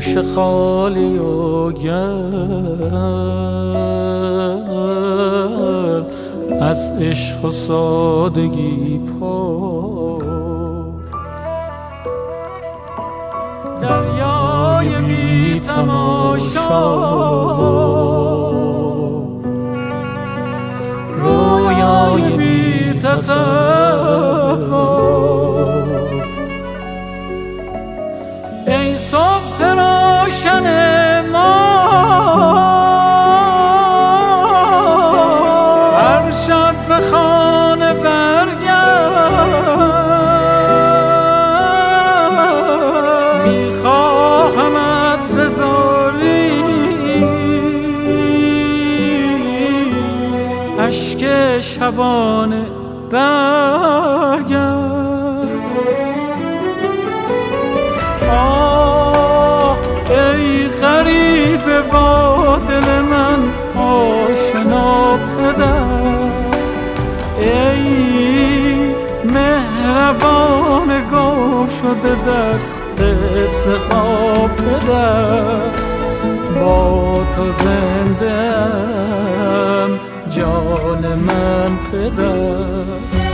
گوش خالی و گل از عشق و سادگی پر، دریای بی تماشا، رویای بی تصور، ای صبح روشن ما هر شب به خانه برگرد، میخواهمت به زاری اشک شبانه برگرد. ای غریب با دل من آشنا پدر، ای مهربان گم شده در قصه ها پدر، با تو زنده ام جان من پدر.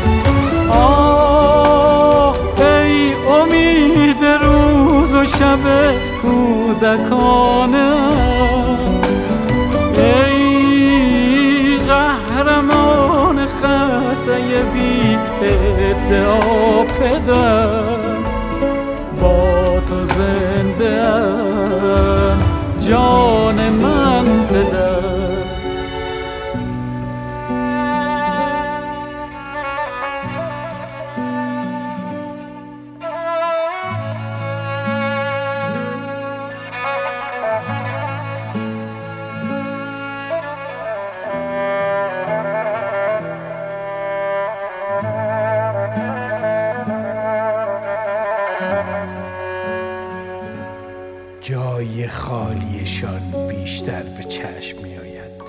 ای امید روز و شب کودکانم، ای قهرمان خسته بی ادعا پدر، با تو زنده ام جان من پدر. جای خالیشان بیشتر به چشم می آید.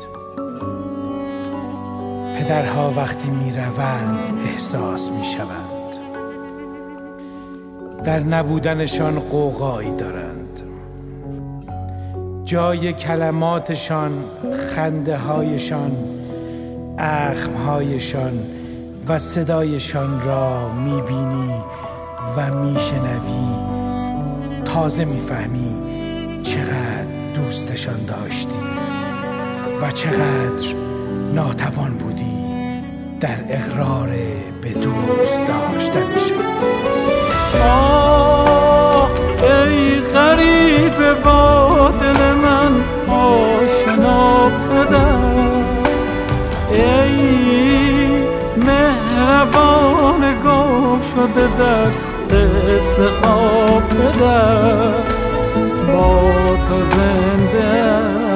پدرها وقتی می روند احساس می شوند، در نبودنشان غوغایی دارند. جای کلماتشان، خنده هایشان، اخمهایشان و صدایشان را می بینی و می شنوی، تازه می فهمی چقدر دوستشان داشتی و چقدر ناتوان بودی در اقرار به دوست داشتنشان. ای غریب با دل من آشنا پدر، ای مهربان گم شده در قصه ها پدر، با تو زنده